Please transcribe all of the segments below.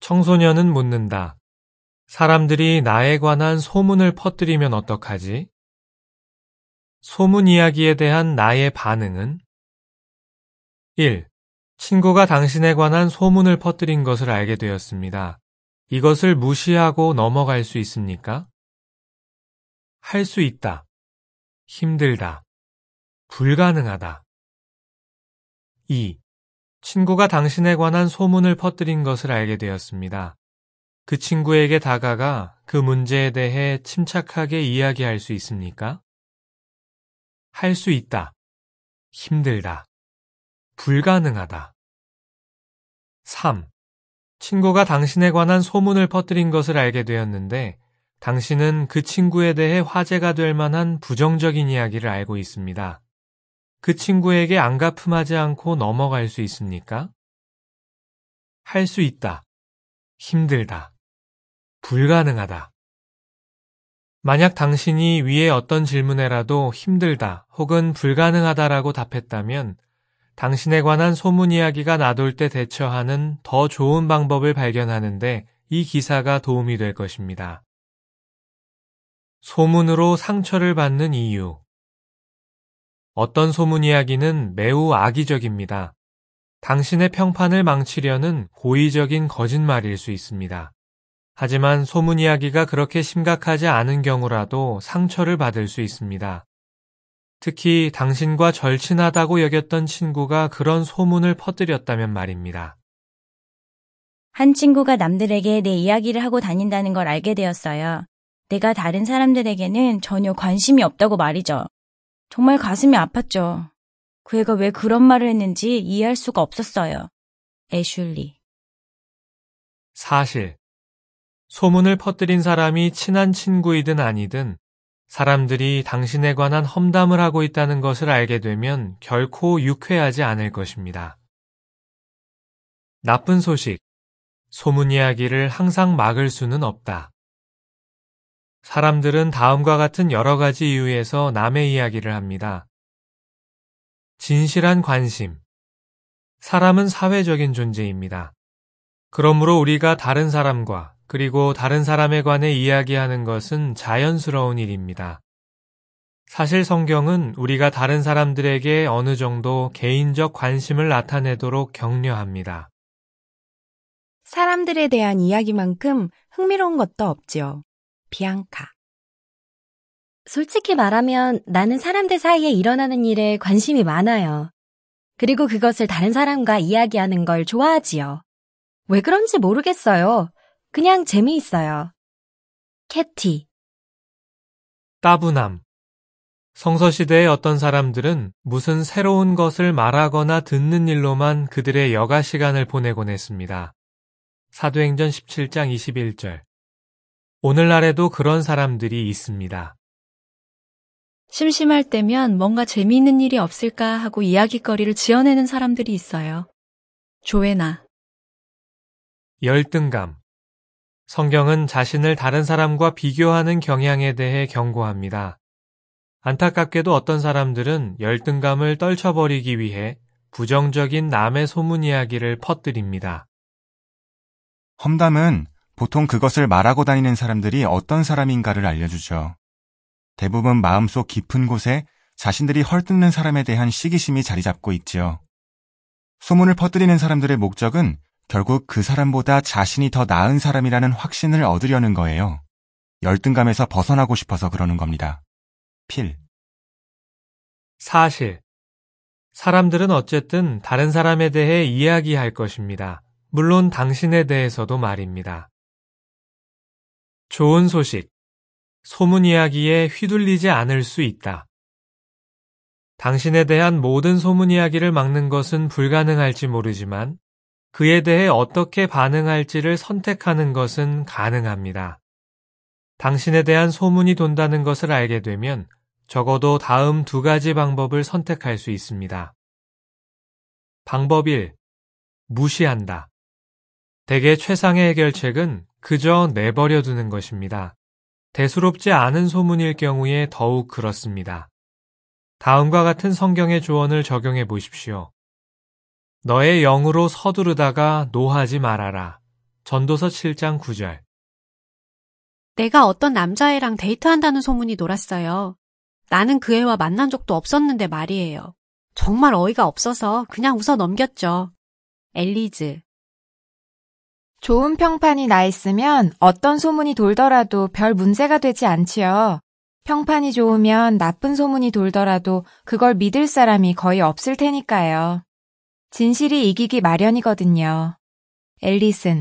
청소년은 묻는다. 사람들이 나에 관한 소문을 퍼뜨리면 어떡하지? 소문 이야기에 대한 나의 반응은? 1. 친구가 당신에 관한 소문을 퍼뜨린 것을 알게 되었습니다. 이것을 무시하고 넘어갈 수 있습니까? 할 수 있다. 힘들다. 불가능하다. 2. 친구가 당신에 관한 소문을 퍼뜨린 것을 알게 되었습니다. 그 친구에게 다가가 그 문제에 대해 침착하게 이야기할 수 있습니까? 할 수 있다. 힘들다. 불가능하다. 3. 친구가 당신에 관한 소문을 퍼뜨린 것을 알게 되었는데 당신은 그 친구에 대해 화제가 될 만한 부정적인 이야기를 알고 있습니다. 그 친구에게 안가품하지 않고 넘어갈 수 있습니까? 할 수 있다. 힘들다. 불가능하다. 만약 당신이 위의 어떤 질문에라도 힘들다 혹은 불가능하다라고 답했다면 당신에 관한 소문 이야기가 나돌 때 대처하는 더 좋은 방법을 발견하는데 이 기사가 도움이 될 것입니다. 소문으로 상처를 받는 이유. 어떤 소문 이야기는 매우 악의적입니다. 당신의 평판을 망치려는 고의적인 거짓말일 수 있습니다. 하지만 소문 이야기가 그렇게 심각하지 않은 경우라도 상처를 받을 수 있습니다. 특히 당신과 절친하다고 여겼던 친구가 그런 소문을 퍼뜨렸다면 말입니다. 한 친구가 남들에게 내 이야기를 하고 다닌다는 걸 알게 되었어요. 내가 다른 사람들에게는 전혀 관심이 없다고 말이죠. 정말 가슴이 아팠죠. 그 애가 왜 그런 말을 했는지 이해할 수가 없었어요. 애슐리. 사실, 소문을 퍼뜨린 사람이 친한 친구이든 아니든 사람들이 당신에 관한 험담을 하고 있다는 것을 알게 되면 결코 유쾌하지 않을 것입니다. 나쁜 소식, 소문 이야기를 항상 막을 수는 없다. 사람들은 다음과 같은 여러 가지 이유에서 남의 이야기를 합니다. 진실한 관심. 사람은 사회적인 존재입니다. 그러므로 우리가 다른 사람과 그리고 다른 사람에 관해 이야기하는 것은 자연스러운 일입니다. 사실 성경은 우리가 다른 사람들에게 어느 정도 개인적 관심을 나타내도록 격려합니다. 사람들에 대한 이야기만큼 흥미로운 것도 없지요. 비앙카. 솔직히 말하면 나는 사람들 사이에 일어나는 일에 관심이 많아요. 그리고 그것을 다른 사람과 이야기하는 걸 좋아하지요. 왜 그런지 모르겠어요. 그냥 재미있어요. 캐티. 따분함. 성서시대의 어떤 사람들은 무슨 새로운 것을 말하거나 듣는 일로만 그들의 여가 시간을 보내곤 했습니다. 사도행전 17장 21절. 오늘날에도 그런 사람들이 있습니다. 심심할 때면 뭔가 재미있는 일이 없을까 하고 이야깃거리를 지어내는 사람들이 있어요. 조회나. 열등감. 성경은 자신을 다른 사람과 비교하는 경향에 대해 경고합니다. 안타깝게도 어떤 사람들은 열등감을 떨쳐버리기 위해 부정적인 남의 소문 이야기를 퍼뜨립니다. 험담은 보통 그것을 말하고 다니는 사람들이 어떤 사람인가를 알려주죠. 대부분 마음속 깊은 곳에 자신들이 헐뜯는 사람에 대한 시기심이 자리 잡고 있지요. 소문을 퍼뜨리는 사람들의 목적은 결국 그 사람보다 자신이 더 나은 사람이라는 확신을 얻으려는 거예요. 열등감에서 벗어나고 싶어서 그러는 겁니다. 필. 사실. 사람들은 어쨌든 다른 사람에 대해 이야기할 것입니다. 물론 당신에 대해서도 말입니다. 좋은 소식. 소문 이야기에 휘둘리지 않을 수 있다. 당신에 대한 모든 소문 이야기를 막는 것은 불가능할지 모르지만 그에 대해 어떻게 반응할지를 선택하는 것은 가능합니다. 당신에 대한 소문이 돈다는 것을 알게 되면 적어도 다음 두 가지 방법을 선택할 수 있습니다. 방법 1. 무시한다. 대개 최상의 해결책은 그저 내버려 두는 것입니다. 대수롭지 않은 소문일 경우에 더욱 그렇습니다. 다음과 같은 성경의 조언을 적용해 보십시오. 너의 영으로 서두르다가 노하지 말아라. 전도서 7장 9절. 내가 어떤 남자애랑 데이트한다는 소문이 돌았어요. 나는 그 애와 만난 적도 없었는데 말이에요. 정말 어이가 없어서 그냥 웃어 넘겼죠. 엘리즈. 좋은 평판이 나 있으면 어떤 소문이 돌더라도 별 문제가 되지 않지요. 평판이 좋으면 나쁜 소문이 돌더라도 그걸 믿을 사람이 거의 없을 테니까요. 진실이 이기기 마련이거든요. 앨리슨.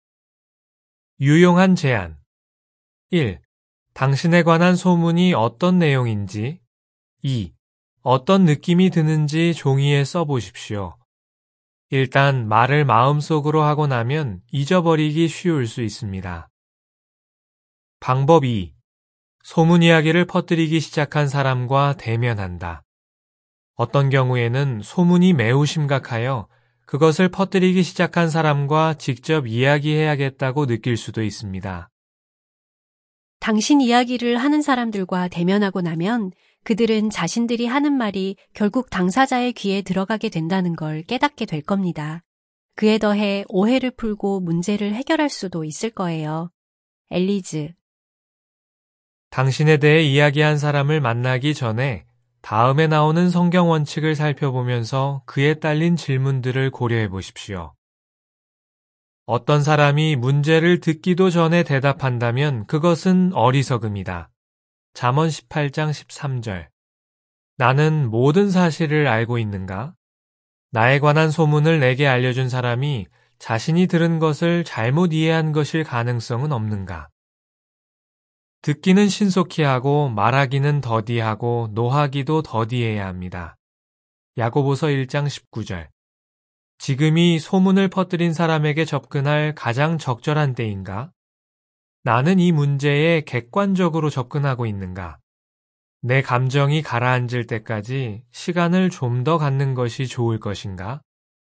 유용한 제안. 1. 당신에 관한 소문이 어떤 내용인지. 2. 어떤 느낌이 드는지 종이에 써보십시오. 일단 말을 마음속으로 하고 나면 잊어버리기 쉬울 수 있습니다. 방법 2. 소문 이야기를 퍼뜨리기 시작한 사람과 대면한다. 어떤 경우에는 소문이 매우 심각하여 그것을 퍼뜨리기 시작한 사람과 직접 이야기해야겠다고 느낄 수도 있습니다. 당신 이야기를 하는 사람들과 대면하고 나면 그들은 자신들이 하는 말이 결국 당사자의 귀에 들어가게 된다는 걸 깨닫게 될 겁니다. 그에 더해 오해를 풀고 문제를 해결할 수도 있을 거예요. 엘리즈. 당신에 대해 이야기한 사람을 만나기 전에 다음에 나오는 성경 원칙을 살펴보면서 그에 딸린 질문들을 고려해 보십시오. 어떤 사람이 문제를 듣기도 전에 대답한다면 그것은 어리석음이다. 잠언 18장 13절. 나는 모든 사실을 알고 있는가? 나에 관한 소문을 내게 알려준 사람이 자신이 들은 것을 잘못 이해한 것일 가능성은 없는가? 듣기는 신속히 하고 말하기는 더디하고 노하기도 더디해야 합니다. 야고보서 1장 19절. 지금이 소문을 퍼뜨린 사람에게 접근할 가장 적절한 때인가? 나는 이 문제에 객관적으로 접근하고 있는가? 내 감정이 가라앉을 때까지 시간을 좀 더 갖는 것이 좋을 것인가?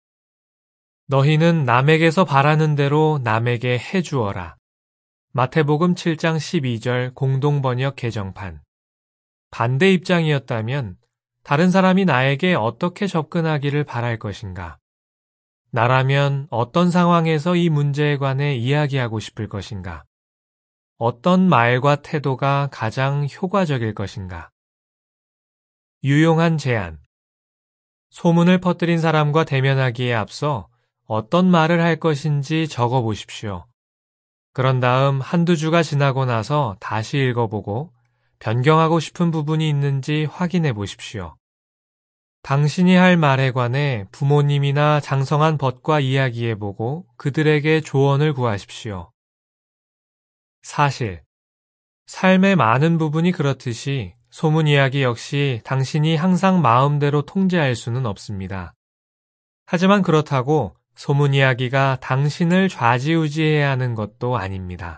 너희는 남에게서 바라는 대로 남에게 해주어라. 마태복음 7장 12절 공동번역 개정판. 반대 입장이었다면 다른 사람이 나에게 어떻게 접근하기를 바랄 것인가? 나라면 어떤 상황에서 이 문제에 관해 이야기하고 싶을 것인가? 어떤 말과 태도가 가장 효과적일 것인가? 유용한 제안. 소문을 퍼뜨린 사람과 대면하기에 앞서 어떤 말을 할 것인지 적어 보십시오. 그런 다음 한두 주가 지나고 나서 다시 읽어보고 변경하고 싶은 부분이 있는지 확인해 보십시오. 당신이 할 말에 관해 부모님이나 장성한 벗과 이야기해보고 그들에게 조언을 구하십시오. 사실, 삶의 많은 부분이 그렇듯이 소문 이야기 역시 당신이 항상 마음대로 통제할 수는 없습니다. 하지만 그렇다고 소문 이야기가 당신을 좌지우지해야 하는 것도 아닙니다.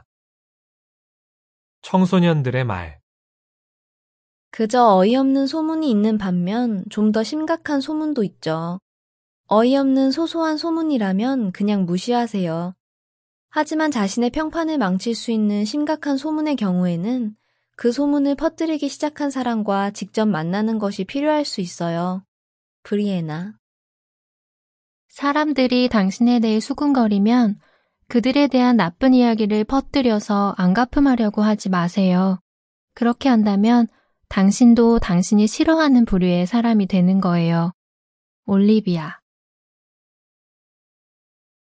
청소년들의 말. 그저 어이없는 소문이 있는 반면 좀 더 심각한 소문도 있죠. 어이없는 소소한 소문이라면 그냥 무시하세요. 하지만 자신의 평판을 망칠 수 있는 심각한 소문의 경우에는 그 소문을 퍼뜨리기 시작한 사람과 직접 만나는 것이 필요할 수 있어요. 브리에나. 사람들이 당신에 대해 수군거리면 그들에 대한 나쁜 이야기를 퍼뜨려서 안갚음하려고 하지 마세요. 그렇게 한다면 당신도 당신이 싫어하는 부류의 사람이 되는 거예요. 올리비아.